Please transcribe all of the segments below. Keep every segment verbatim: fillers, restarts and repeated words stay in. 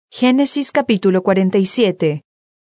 Génesis capítulo cuarenta y siete.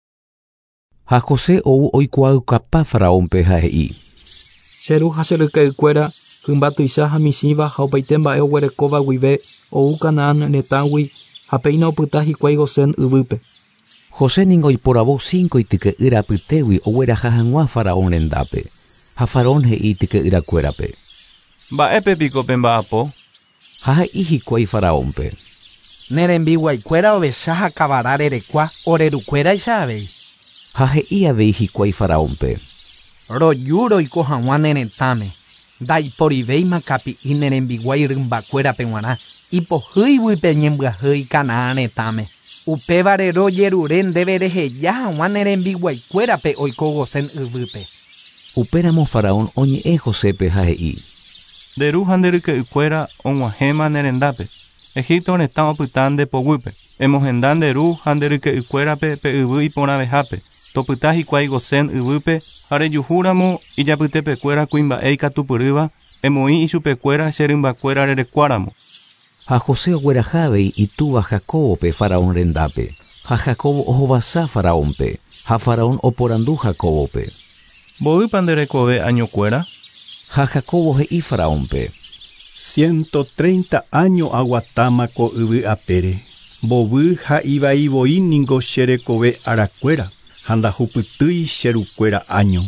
Ha José ou oikuaykapa Faraónpe ha'e'i. Cheru ha cheryka'ykuéra hymba tuicha ha misĩva ha opaite mba'e oguerekóva guive ou Canaán retãgui ha péina opyta hikuái Gosén yvýpe. José ningo oiporavo cinco ityke'y rapytégui ogueraha hag̃ua Faraón rendápe. Ha Faraón he'i ityke'yrakuérape. Mba'épepiko pe mba'apo? Ha he'i hikuái Faraónpe. Nerembiguaikuéra ovecha ha kavara rerekua orerukuéraicha avei. Ha he'i avei hikuái Faraónpe. Roju roiko hag̃ua neretãme. Ndaiporivéima kapi'i nerembiguái rymbakuérape g̃uarã ipohýigui ñembyahýi Canaán retãme. Upévare rojerure ndéve reheja hag̃ua nerembiguaikuérape oiko Gosén yvýpe. Upéramo Faraón oñe'ẽ Josépe ha he'i. Nderu ha nderyke'ykuéra og̃uahẽma nerendápe. Egipto retã opyta ndepoguýpe. Emohenda nderu ha nderyke'ykuérape pe yvy iporãvehápe. Topyta hikuái Gosén yvýpe ha rejuhúramo ijapytepekuéra kuimba'e ikatupyrýva emoĩ ichupekuéra che rymbakuéra rerekuáramo. Ha José ogueraháve itúva Jakóbope Faraón rendápe. Ha Jakóbo ohovasa Faraónpe. Ha Faraón oporandu Jakóbope. Mboýpa nderekove añokuéra? Ha Jakóbo he'i Faraónpe. Ciento treinta años aguatáma ko yvy apére. Mbovy ha ivaivoíningo cherekove arakuéra. Ha ndahupytýi cherukuéra año.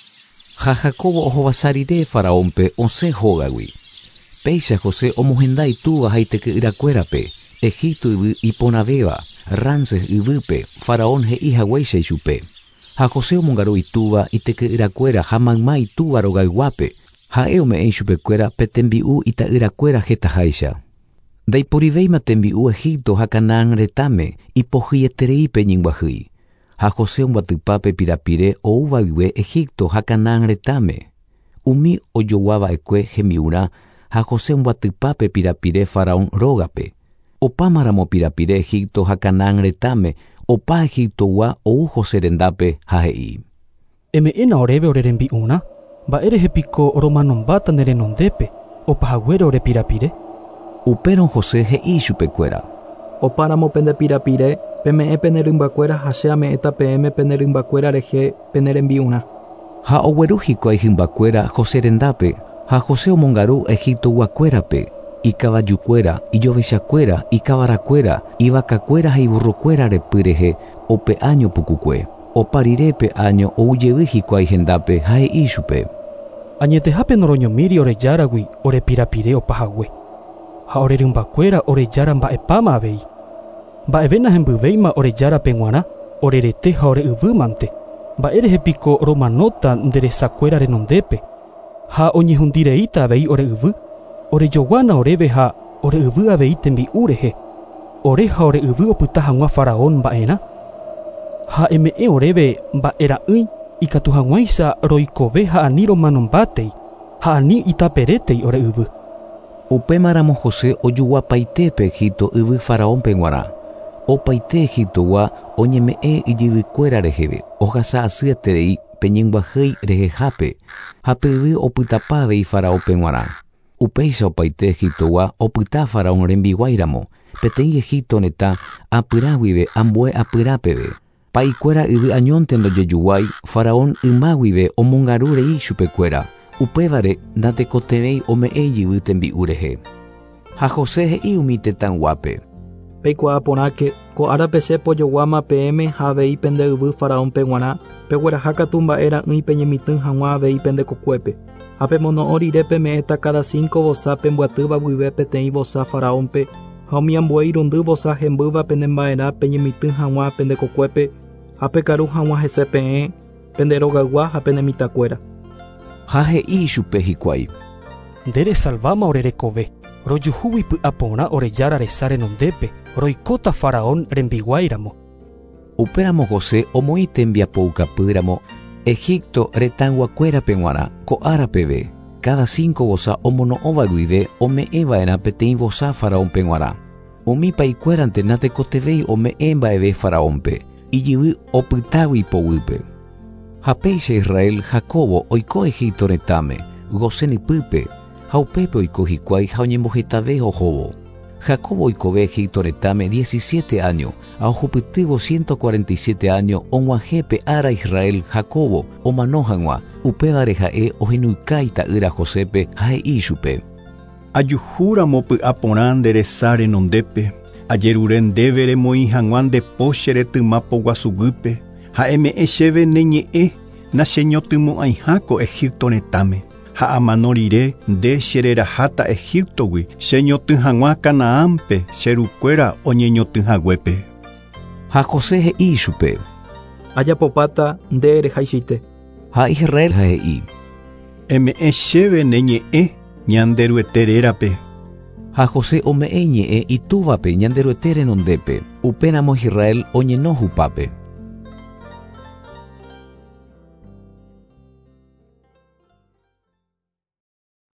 Ha Jakóbo ohovasa rire Faraónpe osẽ hógagui. Péicha José omohenda itúva ha ityke'yrakuérape. Egipto yvy iponavéva. Ramsés yvýpe. Faraón he'i hag̃uáicha ichupe. Ha José omongaru itúva ityke'yrakuéra ha mayma itúva rogayguápe. Ha'e ome'ẽ ichupekuéra pe tembi'u ita'yrakuéra hetaháicha. Ndaiporivéima tembi'u Egipto ha Canaán retãme ipohyetereípe ñembyahýi. Ha José omboatypa pe pirapire oúvague Egipto ha Canaán retãme. Umi ojoguava'ekue hembi'urã ha José omboatypa pe pirapire Faraón rógape. Opámaramo pirapire Egipto ha Canaán retãme opa Egiptogua ou José rendápe ha he'i. Eme'ẽna oréve ore rembi'urã. Mba'érehepiko romanombáta nerenondépe opahaguére ore pirapire. Upérõ José he'i chupekuéra. Opáramo pende pirapire peme'ẽ pene rymbakuéra ha che ame'ẽta peẽme pene rymbakuéra rehe pene rembi'urã. Ha ogueru hikuái hymbakuéra José rendápe ha José omongaru Egiptoguakuérape ikavajukuéra, ijovechakuéra, ikavarakuéra, ivakakuéra ha iburrokuéra repy rehe ope año pukukue. Opa rirépe año oujevy hikuái hendápe ha he'i chupe. Añetehápe noroñomíri orejáragui ore pirapire opahague. Ha ore rymbakuéra orejára mba'epáma avei. Mba'evéna hembyvéima orejárape g̃uarã orerete ha ore yvýmante. Mba'érehepiko romanóta nderesakuéra renondépe. Ha oñehundireíta avei ore yvy. Orejoguána oréve ha ore yvy avei tembi'u rehe. Ore ha ore yvy opyta hag̃ua Faraón mba'erã. Ha eme'ẽ oréve mba'era'ỹi ikatu hag̃uáicha roikove ha ani romanombátéi ha ani itaperétei ore yvy. Upémaramo José ojuguapaite pe Egipto yvy Faraónpe g̃uarã. Opaite Egiptogua oñeme'ẽ ijyvykuéra reheve ohasa asyeterei pe ñembyahýi rehehápe ha pe yvy opytapa avei Faraónpe g̃uarã. Upéicha opaite Egiptogua opyta Faraón rembiguaíramo peteĩ Egipto retã apyra guive ambue apyrapeve. Paikuéra yvy añónte ndojejuguái Faraón ymáguive omongarurei chupekuéra. Upévare ndatekotevẽi ome'ẽ ijyvy tembi'u rehe. Ha José he'i umi tetãguápe. Peikuaa porãke ko árape che pojoguáma peẽme ha avei pende yvy Faraónpe g̃uarã pegueraha katu mba'era'ỹi peñemitỹ hag̃ua avei pende kokuépe. Ha pemono'õ rire peme'ẽta cada cinco vosa pembyatýva guive peteĩ vosa Faraónpe ha omiambue irundy vosa hembýva pene mba'erã peñemitỹ hag̃ua pende kokuépe ha pekaru hag̃ua hese peẽ pende rogaygua ha pene mitãkuéra. Ha he'i chupe hikuái. Nderesalváma orerekove. Rojuhúgui py'a porã orejára resa renondépe roikóta Faraón rembiguaíramo. Upéramo José omoĩ tembiapoukapýramo Egipto retãguakuérape g̃uarã ko árapeve. Cada cinco vosa omono'õva guive ome'ẽva'erã peteĩ vosa Faraónpe g̃uarã. Umi paikuérante natekotevẽi ome'ẽ mba'eve Faraónpe ijyvy opytágui ipoguýpe. Ha péicha Israel Jakóbo oiko Egipto retãme Gosén ipýpe ha upépe oiko hikuái ha oñembohetave ohóvo. Jacobo oikove Egipto retame diecisiete años, a ojupytývo ciento cuarenta y siete años og̃uahẽpe ára Israel Jacobo omanohag̃ua, upévare ha'e ohenuikai ta'ýra Josépe ha he'i chupe: ajuhúramo py'a porã nderesa renondépe, ajerure ndéve remoĩ hag̃ua ndepo che retymápo guasugýpe, ha'eme'ẽ chéve neñe'ẽ nacheñotymy'ãiha ko Egipto retãme, ha amano rire nde chereraháta Egiptogui cheñotỹ hag̃ua Kanaánpe cherukuéra oñeñotỹhaguépe. Ha José he'i chupe: ajapopáta nde rehaicháite. Ha Israel ha he'i: eme'ẽ chéve neñe'ẽ ñanderueterérape. Ha José ome'ẽ ñe'ẽ itúvape ñanderuete renondépe, upéramo Israel oñeno hupápe.